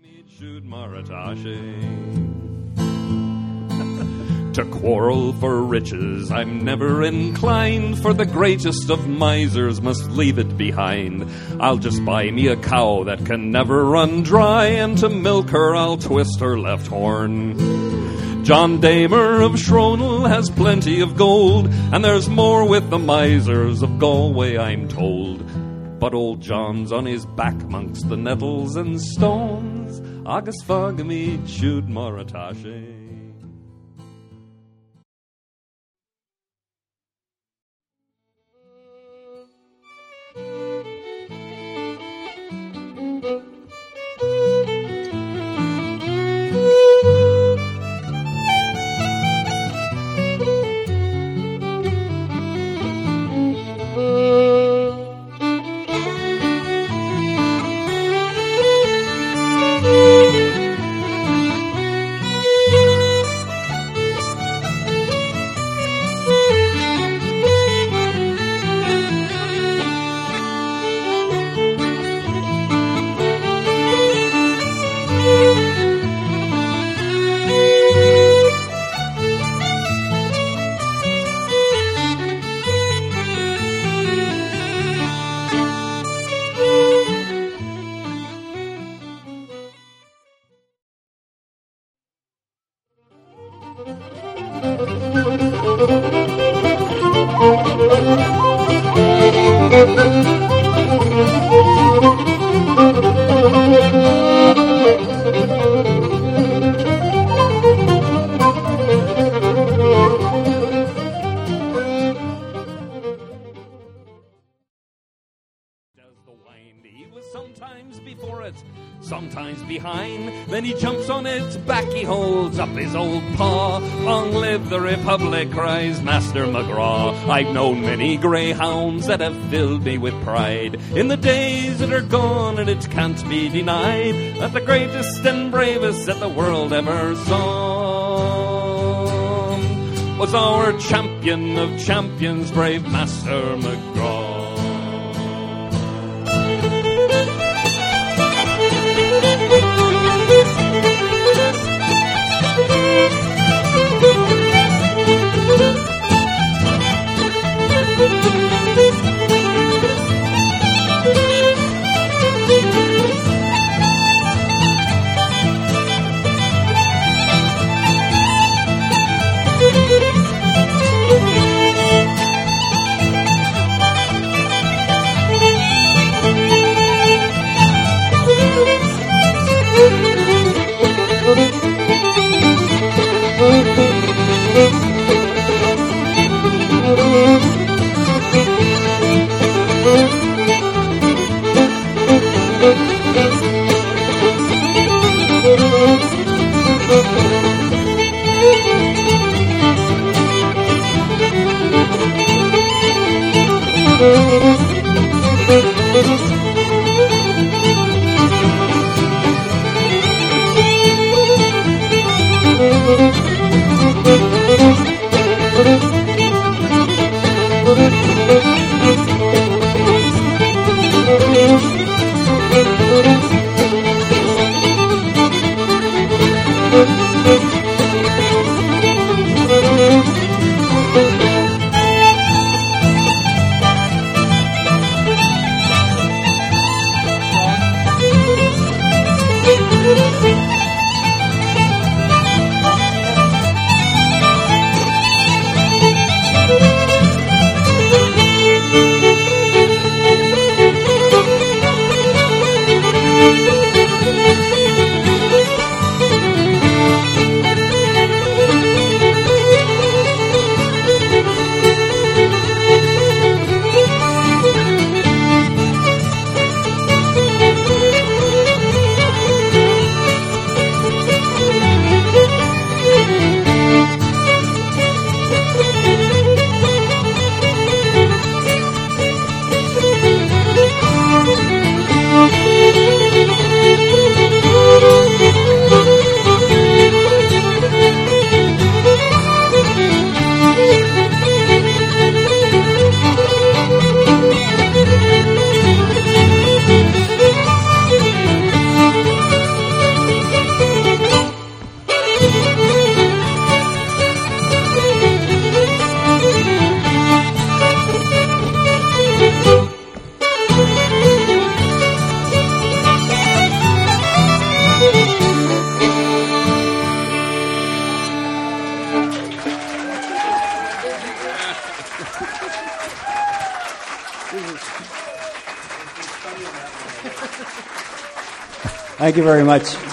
To quarrel for riches I'm never inclined, for the greatest of misers must leave it behind. I'll just buy me a cow that can never run dry, and to milk her I'll twist her left horn. John Damer of Shronel has plenty of gold, and there's more with the misers of Galway, I'm told. But old John's on his back amongst the nettles and stones. Agus fagami chud Maratashe. Sometimes behind, then he jumps on its back, he holds up his old paw. Long live the Republic, cries Master McGraw. I've known many greyhounds that have filled me with pride. In the days that are gone, and it can't be denied, that the greatest and bravest that the world ever saw was our champion of champions, brave Master McGraw. Thank you very much.